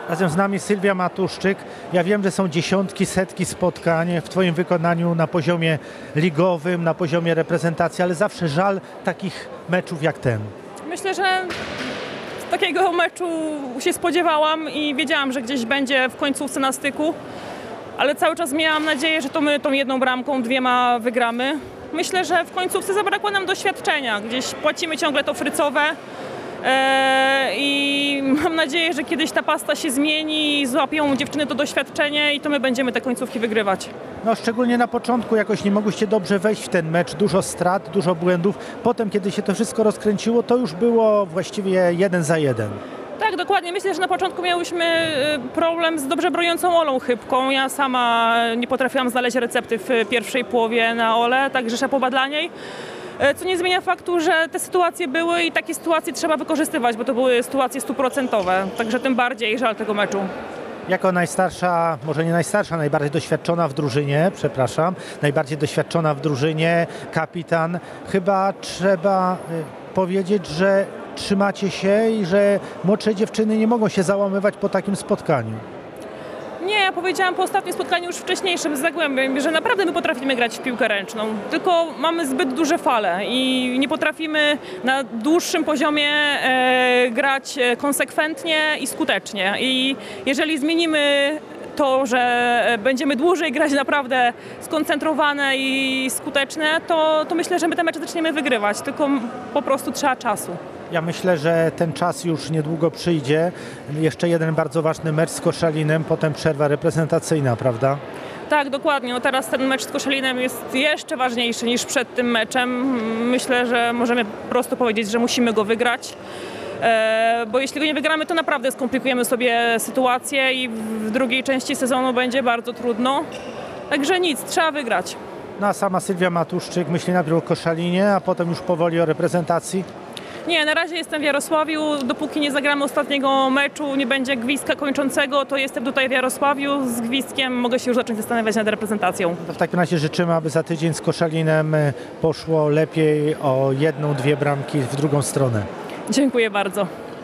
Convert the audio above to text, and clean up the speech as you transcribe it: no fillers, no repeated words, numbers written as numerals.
Razem z nami Sylwia Matuszczyk. Ja wiem, że są dziesiątki, setki spotkań w Twoim wykonaniu na poziomie ligowym, na poziomie reprezentacji, ale zawsze żal takich meczów jak ten. Myślę, że takiego meczu się spodziewałam i wiedziałam, że gdzieś będzie w końcówce na styku, ale cały czas miałam nadzieję, że to my tą jedną bramką, dwiema wygramy. Myślę, że w końcówce zabrakło nam doświadczenia. Gdzieś płacimy ciągle to frycowe i mam nadzieję, że kiedyś ta pasta się zmieni i złapią dziewczyny to doświadczenie i to my będziemy te końcówki wygrywać. No szczególnie na początku jakoś nie mogłyście dobrze wejść w ten mecz, dużo strat, dużo błędów. Potem, kiedy się to wszystko rozkręciło, to już było właściwie 1-1. Tak, dokładnie. Myślę, że na początku miałyśmy problem z dobrze broniącą Olą Chybką. Ja sama nie potrafiłam znaleźć recepty w pierwszej połowie na Olę, także szapoba dla niej. Co nie zmienia faktu, że te sytuacje były i takie sytuacje trzeba wykorzystywać, bo to były sytuacje 100%. Także tym bardziej żal tego meczu. Jako najstarsza, może nie najstarsza, najbardziej doświadczona w drużynie, najbardziej doświadczona w drużynie, kapitan, chyba trzeba powiedzieć, że trzymacie się i że młodsze dziewczyny nie mogą się załamywać po takim spotkaniu. Nie, ja powiedziałam po ostatnim spotkaniu już wcześniejszym z Zagłębiem, że naprawdę my potrafimy grać w piłkę ręczną, tylko mamy zbyt duże fale i nie potrafimy na dłuższym poziomie grać konsekwentnie i skutecznie. I jeżeli zmienimy to, że będziemy dłużej grać naprawdę skoncentrowane i skuteczne, to myślę, że my te mecze zaczniemy wygrywać, tylko po prostu trzeba czasu. Ja myślę, że ten czas już niedługo przyjdzie. Jeszcze jeden bardzo ważny mecz z Koszalinem, potem przerwa reprezentacyjna, prawda? Tak, dokładnie. No teraz ten mecz z Koszalinem jest jeszcze ważniejszy niż przed tym meczem. Myślę, że możemy prosto powiedzieć, że musimy go wygrać. Bo jeśli go nie wygramy, to naprawdę skomplikujemy sobie sytuację i w drugiej części sezonu będzie bardzo trudno. Także nic, trzeba wygrać. No a sama Sylwia Matuszczyk myśli najpierw o Koszalinie, a potem już powoli o reprezentacji? Nie, na razie jestem w Jarosławiu. Dopóki nie zagramy ostatniego meczu, nie będzie gwizdka kończącego, to jestem tutaj w Jarosławiu. Z gwizdkiem mogę się już zacząć zastanawiać nad reprezentacją. W takim razie życzymy, aby za tydzień z Koszalinem poszło lepiej o 1-2 bramki w drugą stronę. Dziękuję bardzo.